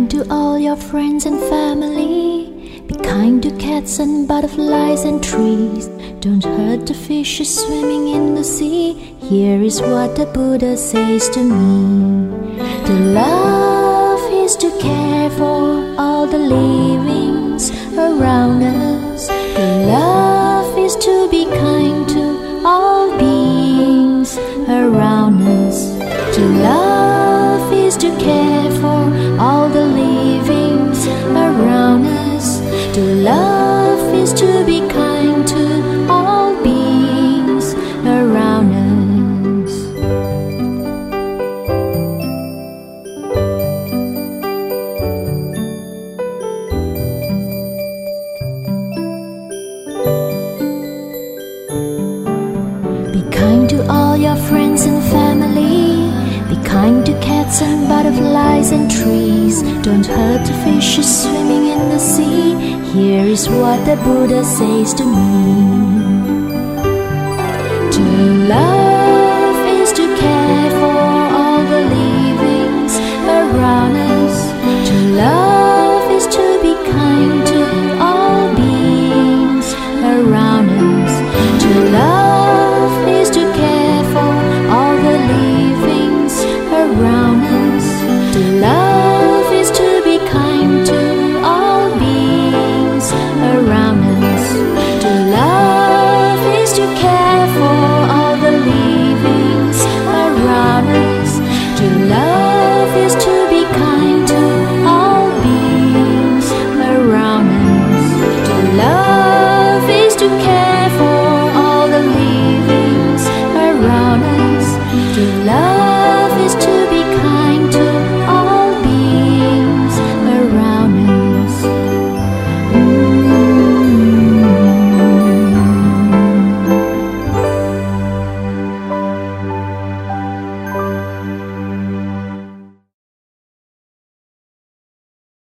kind to all your friends and family. Be kind to cats and butterflies and trees. Don't hurt the fishes swimming in the sea. Here is what the Buddha says to me. To love is to care for all the livings around us. To love is to be kind to all beings around us. To love is to care for all the livings around us. To love is to be kind to all beings around us. Be kind to all your friends and family. Be kind to cats and butterflies and trees. Don't hurt the fishes swimming in the sea. Here is what the Buddha says to me. To love